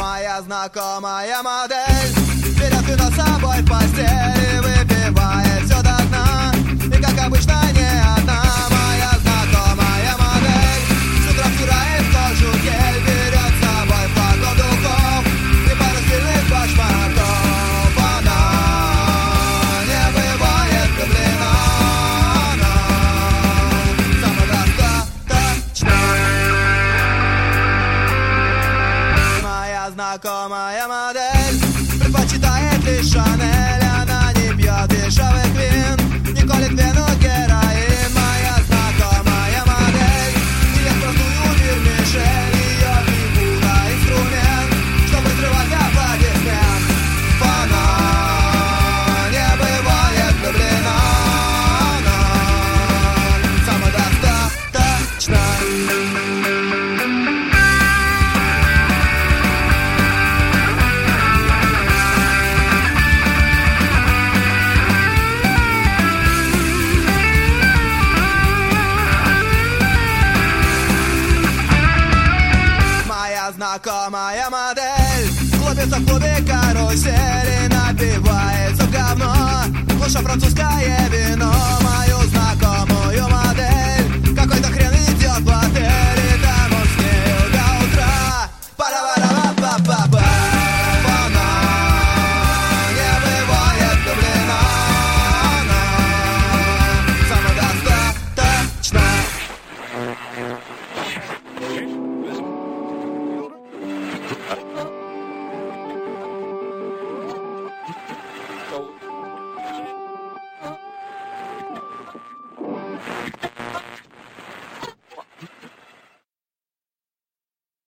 Моя знакомая модель берет вино с собой в постель и выпивает все до дна. И как обычно не одна. Моя знакомая модель с утра втирает в кожу гель, берет с собой флакон духов и пару сильных башмаков. Она не бывает влюблена, она самодостаточна. Моя знакомая модель предпочитает лишь Шанель. Она не пьет дешевых вин, не колет вену героин. Моя знакомая модель ест простую вермишель. Ее фигура инструмент, чтобы взрывать аплодисмент. Она не бывает влюблена, она самодостаточна. Знакомая модель клубится в клубе карусели, напивается в говно, лучше французское вино. Мою знакомую модель